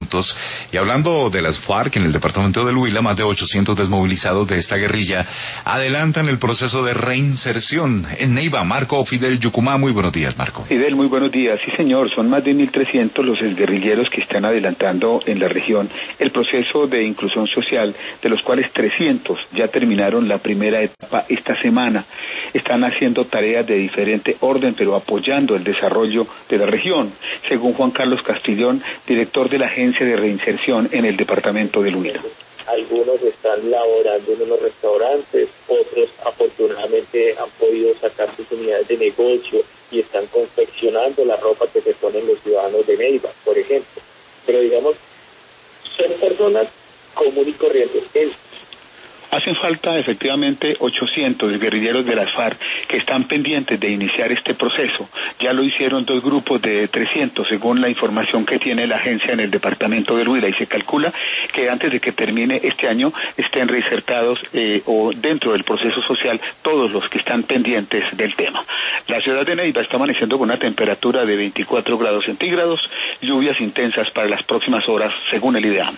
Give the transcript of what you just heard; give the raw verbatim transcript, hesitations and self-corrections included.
minutos. Y hablando de las FARC en el departamento del Huila, más de ochocientos desmovilizados de esta guerrilla adelantan el proceso de reinserción en Neiva. Marco Fidel Yucumá, muy buenos días, Marco. Fidel, muy buenos días. Sí, señor, son más de mil trescientos los exguerrilleros que están adelantando en la región el proceso de inclusión social, de los cuales trescientos ya terminaron la primera etapa esta semana. Están haciendo tareas de diferente orden, pero apoyando el desarrollo de la región, según Juan Carlos Castillón, director de la Agencia de Reinserción en el departamento del Huila. Algunos están laborando en unos restaurantes, otros afortunadamente han podido sacar sus unidades de negocio y están confeccionando la ropa que se ponen los ciudadanos de Neiva, por ejemplo. Pero digamos, son personas comunes y corrientes. Es Hacen falta efectivamente ochocientos guerrilleros de las FARC que están pendientes de iniciar este proceso. Ya lo hicieron dos grupos de trescientos, según la información que tiene la agencia en el departamento del Huila, y se calcula que antes de que termine este año estén reinsertados eh, o dentro del proceso social todos los que están pendientes del tema. La ciudad de Neiva está amaneciendo con una temperatura de veinticuatro grados centígrados, lluvias intensas para las próximas horas, según el IDEAM.